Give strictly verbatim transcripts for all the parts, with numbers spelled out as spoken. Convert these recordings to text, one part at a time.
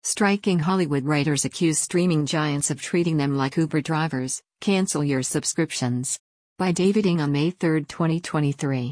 Striking Hollywood writers accuse streaming giants of treating them like Uber drivers. Cancel your subscriptions. By David Ng on May third, twenty twenty-three.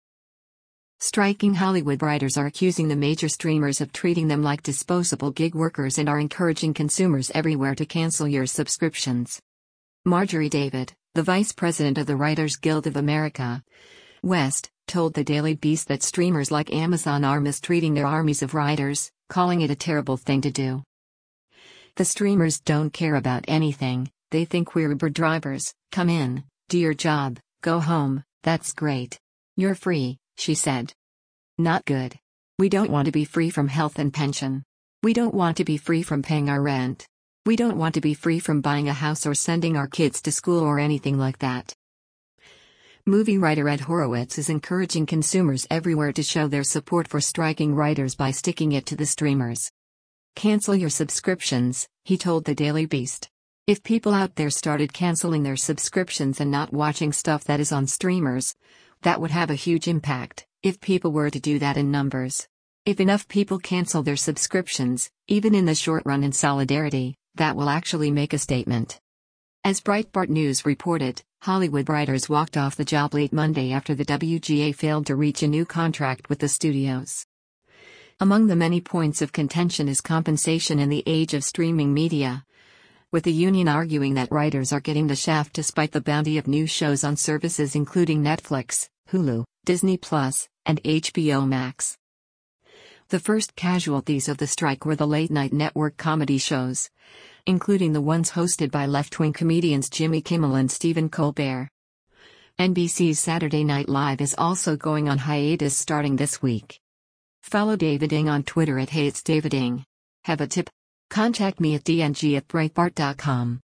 Striking Hollywood writers are accusing the major streamers of treating them like disposable gig workers and are encouraging consumers everywhere to cancel your subscriptions. Marjorie David, the vice president of the Writers Guild of America West, told the Daily Beast that streamers like Amazon are mistreating their armies of writers, calling it a terrible thing to do. The streamers don't care about anything, they think we're Uber drivers. Come in, do your job, go home, that's great. You're free, she said. Not good. We don't want to be free from health and pension. We don't want to be free from paying our rent. We don't want to be free from buying a house or sending our kids to school or anything like that. Movie writer Ed Horowitz is encouraging consumers everywhere to show their support for striking writers by sticking it to the streamers. Cancel your subscriptions, he told the Daily Beast. If people out there started canceling their subscriptions and not watching stuff that is on streamers, that would have a huge impact, if people were to do that in numbers. If enough people cancel their subscriptions, even in the short run in solidarity, that will actually make a statement. As Breitbart News reported, Hollywood writers walked off the job late Monday after the W G A failed to reach a new contract with the studios. Among the many points of contention is compensation in the age of streaming media, with the union arguing that writers are getting the shaft despite the bounty of new shows on services including Netflix, Hulu, Disney Plus, and H B O Max. The first casualties of the strike were the late-night network comedy shows, including the ones hosted by left-wing comedians Jimmy Kimmel and Stephen Colbert. N B C's Saturday Night Live is also going on hiatus starting this week. Follow David Ng on Twitter at Hey It's David Ng. Have a tip? Contact me at d n g at breitbart dot com.